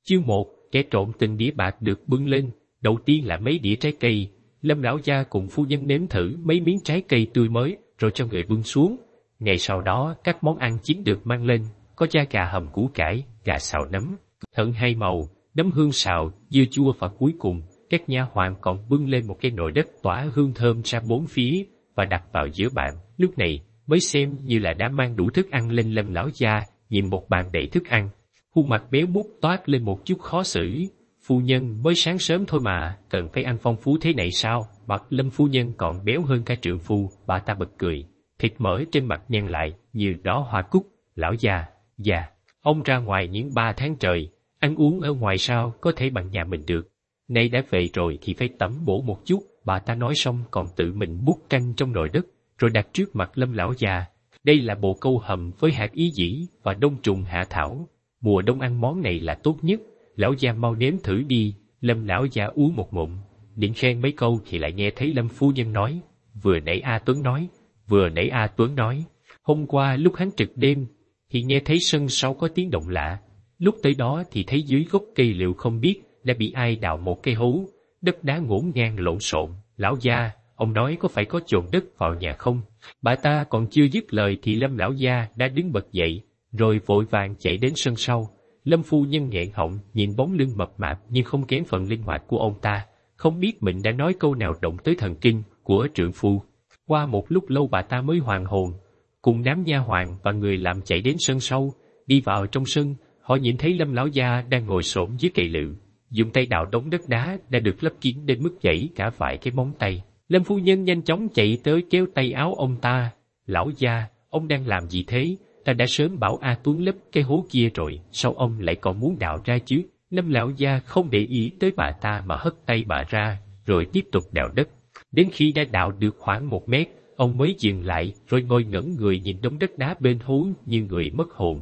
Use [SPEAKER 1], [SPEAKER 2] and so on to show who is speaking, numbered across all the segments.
[SPEAKER 1] Chương 1, kẻ trộm từng đĩa bạc được bưng lên, đầu tiên là mấy đĩa trái cây. Lâm lão gia cùng phu nhân nếm thử mấy miếng trái cây tươi mới, rồi cho người bưng xuống. Ngày sau đó, các món ăn chính được mang lên, có da gà hầm củ cải, gà xào nấm, thận hai màu, nấm hương xào, dưa chua và cuối cùng, các nha hoàn còn bưng lên một cái nồi đất tỏa hương thơm ra bốn phía và đặt vào giữa bàn. Lúc này mới xem như là đã mang đủ thức ăn lên. Lâm lão gia nhìn một bàn đầy thức ăn, khuôn mặt béo bút toát lên một chút khó xử. Phu nhân mới sáng sớm thôi mà, cần phải ăn phong phú thế này sao? Mặt Lâm phu nhân còn béo hơn cả trượng phu. Bà ta bật cười, thịt mỡ trên mặt nhăn lại như đóa hoa cúc. Lão già, ông ra ngoài những 3 tháng trời, ăn uống ở ngoài sao có thể bằng nhà mình được. Nay đã về rồi thì phải tẩm bổ một chút. Bà ta nói xong còn tự mình múc canh trong nồi đất, rồi đặt trước mặt Lâm lão già. Đây là bồ câu hầm với hạt ý dĩ và đông trùng hạ thảo. Mùa đông ăn món này là tốt nhất. Lão già mau nếm thử đi. Lâm lão già uống một ngụm, định khen mấy câu thì lại nghe thấy Lâm phu nhân nói, vừa nãy A Tuấn nói, hôm qua lúc hắn trực đêm thì nghe thấy sân sau có tiếng động lạ. Lúc tới đó thì thấy dưới gốc cây liệu không biết đã bị ai đào một cái hố, đất đá ngổn ngang lộn xộn. Lão gia, ông nói có phải có chồn đất vào nhà không? Bà ta còn chưa dứt lời thì Lâm lão gia đã đứng bật dậy, rồi vội vàng chạy đến sân sau. Lâm phu nhân nghẹn họng nhìn bóng lưng mập mạp nhưng không kém phần linh hoạt của ông ta, không biết mình đã nói câu nào động tới thần kinh của trượng phu. Qua một lúc lâu bà ta mới hoàn hồn, cùng đám nha hoàn và người làm chạy đến sân sau. Đi vào trong sân, họ nhìn thấy Lâm lão gia đang ngồi xổm dưới cây lựu, dùng tay đào đống đất đá đã được lấp kín đến mức chảy cả vài cái móng tay. Lâm phu nhân nhanh chóng chạy tới kéo tay áo ông ta. Lão gia, ông đang làm gì thế? Ta đã sớm bảo A Tuấn lấp cái hố kia rồi, sao ông lại còn muốn đào ra chứ? Lâm lão gia không để ý tới bà ta mà hất tay bà ra, rồi tiếp tục đào đất. Đến khi đã đào được khoảng 1 mét, ông mới dừng lại, rồi ngồi ngẩn người nhìn đống đất đá bên hố như người mất hồn.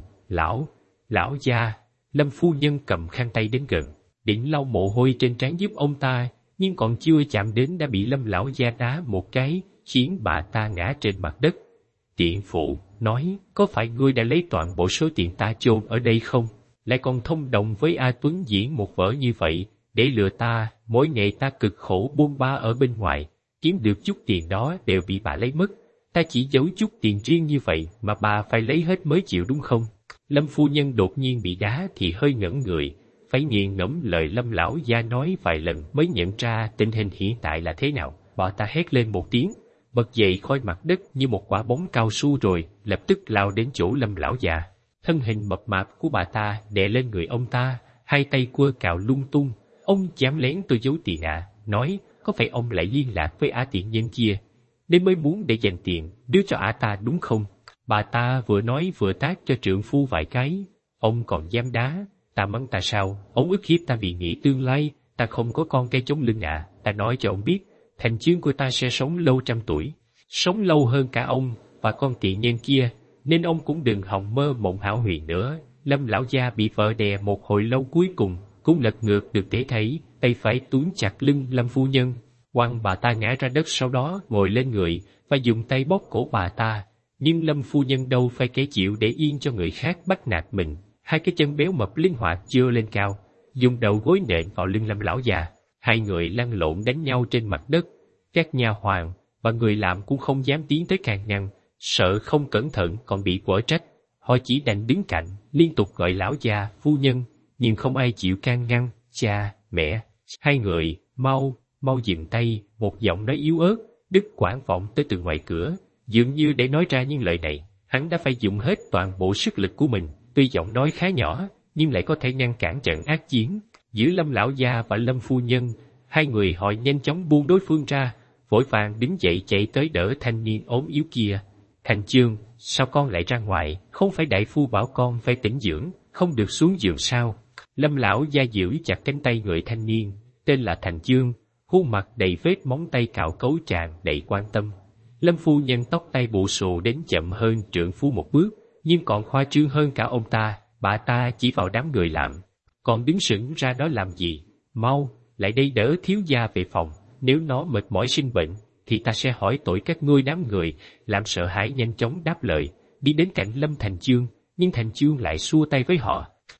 [SPEAKER 1] Lão gia. Lâm phu nhân cầm khăn tay đến gần, định lau mồ hôi trên trán giúp ông ta, nhưng còn chưa chạm đến đã bị Lâm lão gia đá một cái, khiến bà ta ngã trên mặt đất. Tiện phụ, nói, có phải ngươi đã lấy toàn bộ số tiền ta chôn ở đây không? Lại còn thông đồng với A Tuấn diễn một vở như vậy, để lừa ta. Mỗi ngày ta cực khổ buôn ba ở bên ngoài, kiếm được chút tiền đó đều bị bà lấy mất. Ta chỉ giấu chút tiền riêng như vậy mà bà phải lấy hết mới chịu đúng không? Lâm phu nhân đột nhiên bị đá thì hơi ngẩn người, phải nghiền ngẫm lời Lâm lão gia nói vài lần mới nhận ra tình hình hiện tại là thế nào. Bà ta hét lên một tiếng, bật dậy khỏi mặt đất như một quả bóng cao su, rồi lập tức lao đến chỗ Lâm lão già. Thân hình mập mạp của bà ta đè lên người ông ta, hai tay quơ cào lung tung. Ông dám lén tôi giấu tiền à? Nói, có phải ông lại liên lạc với ả tiện nhân kia, nên mới muốn để dành tiền đưa cho ả ta đúng không? Bà ta vừa nói vừa tát cho trượng phu vài cái. Ông còn dám đá? Ta mắng ta sao? Ông ức hiếp ta vì nghĩ tương lai. Ta không có con cây chống lưng à? Ta nói cho ông biết, thành chương của ta sẽ sống lâu 100 tuổi, sống lâu hơn cả ông và con tiện nhân kia, nên ông cũng đừng hòng mơ mộng hão huyền nữa. Lâm lão gia bị vợ đè một hồi lâu, cuối cùng cũng lật ngược được để thấy, tay phải túm chặt lưng Lâm phu nhân, quăng bà ta ngã ra đất, sau đó ngồi lên người và dùng tay bóp cổ bà ta. Nhưng Lâm phu nhân đâu phải kẻ chịu để yên cho người khác bắt nạt mình. Hai cái chân béo mập linh hoạt giơ lên cao, dùng đầu gối nện vào lưng Lâm lão già. Hai người lăn lộn đánh nhau trên mặt đất. Các nha hoàn và người làm cũng không dám tiến tới can ngăn, sợ không cẩn thận còn bị quở trách. Họ chỉ đành đứng cạnh, liên tục gọi lão già, phu nhân, nhưng không ai chịu can ngăn. Cha, mẹ, hai người, mau dừng tay. Một giọng nói yếu ớt, đứt quãng vọng tới từ ngoài cửa. Dường như để nói ra những lời này, hắn đã phải dùng hết toàn bộ sức lực của mình. Tuy giọng nói khá nhỏ, nhưng lại có thể ngăn cản trận ác chiến giữa Lâm lão gia và Lâm phu nhân. Hai người họ nhanh chóng buông đối phương ra, vội vàng đứng dậy chạy tới đỡ thanh niên ốm yếu kia. Thành chương, sao con lại ra ngoài? Không phải đại phu bảo con phải tĩnh dưỡng, không được xuống giường sao? Lâm lão gia giữ chặt cánh tay người thanh niên, tên là Thành chương, khuôn mặt đầy vết móng tay cạo cấu tràn đầy quan tâm. Lâm phu nhân tóc tay bù xù đến chậm hơn trượng phu một bước, nhưng còn khoa trương hơn cả ông ta. Bà ta chỉ vào đám người làm, còn đứng sững ra đó làm gì? Mau, lại đây đỡ thiếu gia về phòng, nếu nó mệt mỏi sinh bệnh, thì ta sẽ hỏi tội các ngươi. Đám người làm sợ hãi nhanh chóng đáp lời, đi đến cạnh Lâm Thành chương, nhưng Thành chương lại xua tay với họ.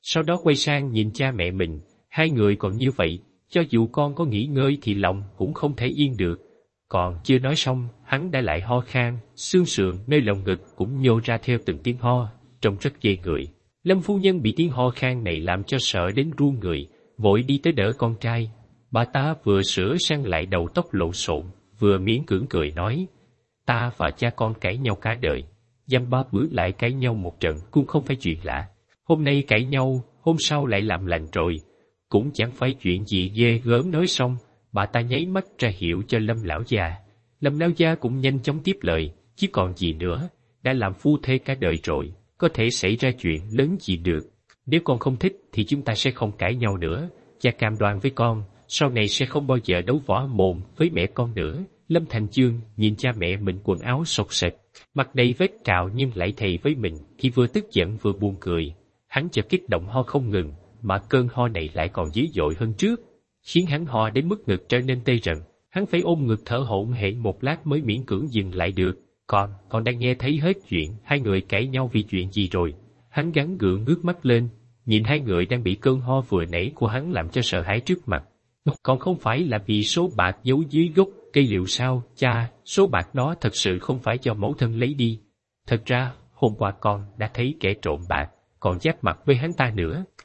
[SPEAKER 1] Sau đó quay sang nhìn cha mẹ mình, hai người còn như vậy, cho dù con có nghỉ ngơi thì lòng cũng không thể yên được. Còn chưa nói xong, hắn đã lại ho khan, xương sườn nơi lồng ngực cũng nhô ra theo từng tiếng ho, trông rất ghê người. Lâm phu nhân bị tiếng ho khan này làm cho sợ đến run người, vội đi tới đỡ con trai. Bà ta vừa sửa sang lại đầu tóc lộn xộn, vừa miễn cưỡng cười nói, ta và cha con cãi nhau cả đời, dăm ba bữa lại cãi nhau một trận cũng không phải chuyện lạ. Hôm nay cãi nhau, hôm sau lại làm lành rồi, cũng chẳng phải chuyện gì ghê gớm. Nói xong, bà ta nháy mắt ra hiệu cho Lâm lão gia. Lâm lão gia cũng nhanh chóng tiếp lời, chứ còn gì nữa, đã làm phu thê cả đời rồi, có thể xảy ra chuyện lớn gì được. Nếu con không thích thì chúng ta sẽ không cãi nhau nữa, cha cam đoan với con, sau này sẽ không bao giờ đấu võ mồm với mẹ con nữa. Lâm Thành Chương nhìn cha mẹ mình quần áo xộc xệch, mặt đầy vết cạo nhưng lại thề với mình khi vừa tức giận vừa buồn cười. Hắn chợt kích động ho không ngừng, mà cơn ho này lại còn dữ dội hơn trước, khiến hắn ho đến mức ngực trở nên tê rần. Hắn phải ôm ngực thở hổn hển một lát mới miễn cưỡng dừng lại được. Con đang nghe thấy hết chuyện hai người cãi nhau vì chuyện gì rồi? Hắn gắng gượng ngước mắt lên, nhìn hai người đang bị cơn ho vừa nãy của hắn làm cho sợ hãi trước mặt. Còn không phải là vì số bạc giấu dưới gốc cây liệu sao, cha? Số bạc đó thật sự không phải do mẫu thân lấy đi. Thật ra, hôm qua con đã thấy kẻ trộm bạc, còn giáp mặt với hắn ta nữa.